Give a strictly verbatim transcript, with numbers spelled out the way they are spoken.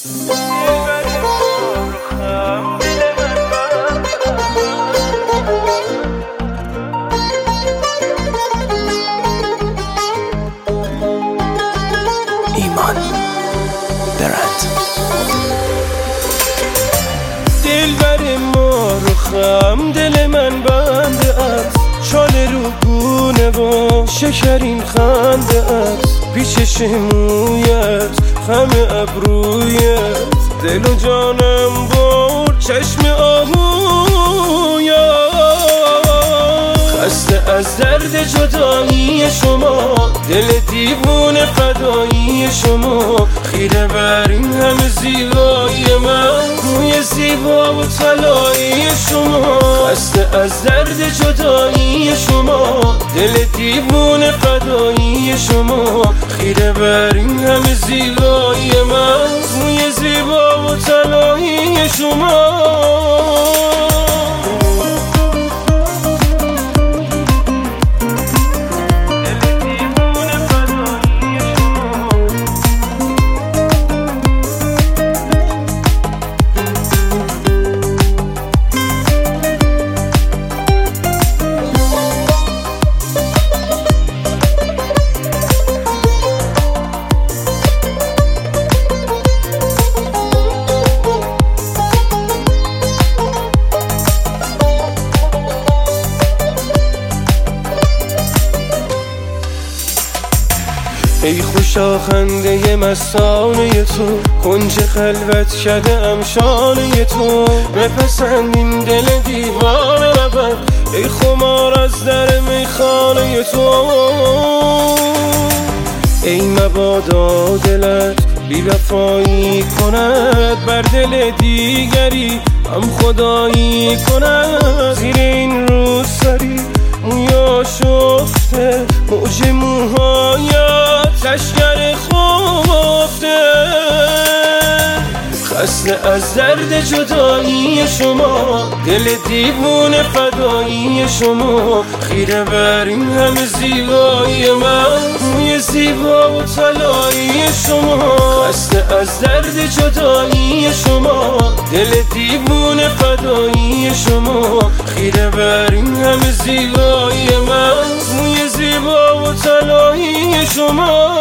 ایمان برند دلبر ما رو خم دل من بنده است، چاله رو گونه و شکرین خنده است، پیچش مویت خم ابرویت، دل و جانم برد چشم آهویت. خسته از درد جدایی شما، دل دیوونه فدایی شما، خیره بر این همه زیبایی من، موی زیبا و طلایی شما. خسته از درد جدایی شما، دل دیوونه فدایی شما، خیره بر این همه زیبایی من، موی زیبا و طلایی شما. ای خوشا خنده مستانه تو، کنج خلوت شده ام شانه تو، بپسند این دل دیوانه رود، ای خمار از در میخانه تو. ای مبادا دلت بی وفایی کند، بر دل دیگری هم خدایی کند. زیر این روسری مویا شفته، موج موهایت لشگر خفته. خسته از درد جدایی شما، دل دیوونه فدایی شما، خیره بر این همه زیبایی من، موی زیبا و طلایی شما. خسته از درد جدایی شما، دل دیوونه فدایی شما، خیره بر این همه زیبایی من، موی زیبا و طلایی شما.